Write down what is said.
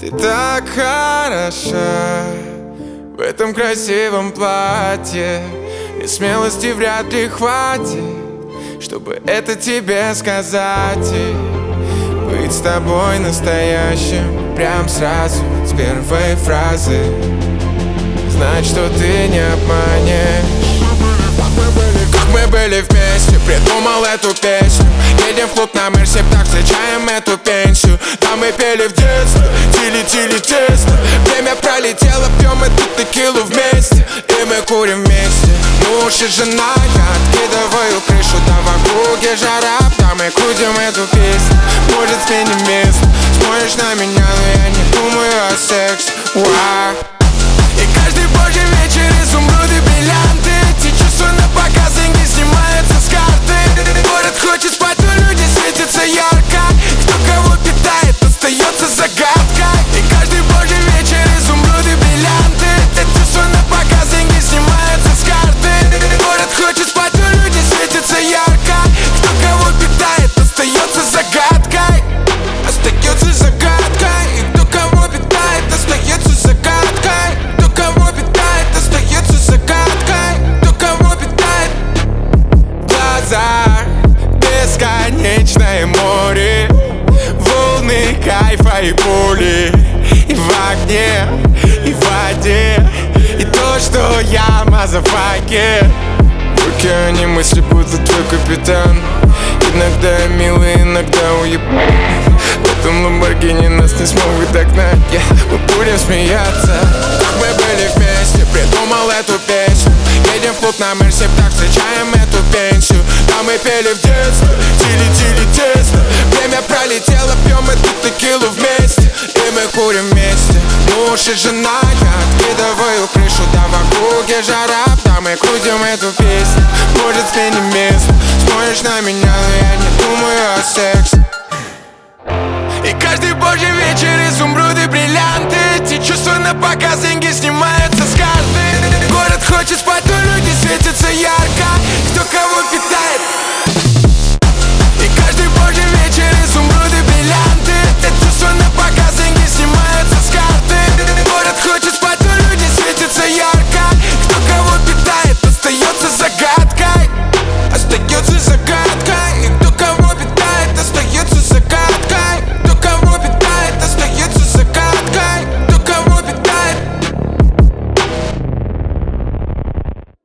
Ты так хороша в этом красивом платье, и смелости вряд ли хватит, чтобы это тебе сказать. И быть с тобой настоящим прям сразу, с первой фразы, знать, что ты не обманешь. Как мы были вместе, придумал эту песню. Едем в клуб на Мерсе, так встречаем эту пенсию. Там мы пели в детстве, тили-тили тесно. Время пролетело, пьем эту текилу вместе, и мы курим вместе. Муж и жена, я откидываю крышу, да в округе жара. Там мы крутим эту песню, может сменим место. Смотришь на меня, но я не думаю о сексе. И каждый божий вечер изумруды, бриллианты. Эти чувства на показ, деньги снимаются с карты. Город хочет спать, но люди светятся ярко. Кто кого питает, остается загадкой. И каждый божий вечер изумруды, бриллианты. Эти чувства на показ, деньги снимаются с карты. Город хочет спать, но люди светятся ярко. Кто кого питает, остается загадкой. Остается загадкой. И кто кого питает, остается загадкой. Кто кого питает, остается загадкой. Кто кого питает. В глазах бесконечное море, волны кайфа и боли. И в огне, и в воде, и то, что я мазафакер. В океане мысли будут твой капитан. Иногда я милый, иногда уебан. В этом Ламборгини нас не смогут догнать, мы будем смеяться. Как мы были вместе, придумал эту песню. Едем в клуб на Мерсе, так встречаем эту пенсию. Там мы пели в детстве, тили-тили тесно. Время пролетело, пьем эту текилу вместе, и мы курим вместе. Муж и жена, я откидываю крышу, да в округе жара. Там мы крутим эту песню, может сменим место. Смотришь на меня, но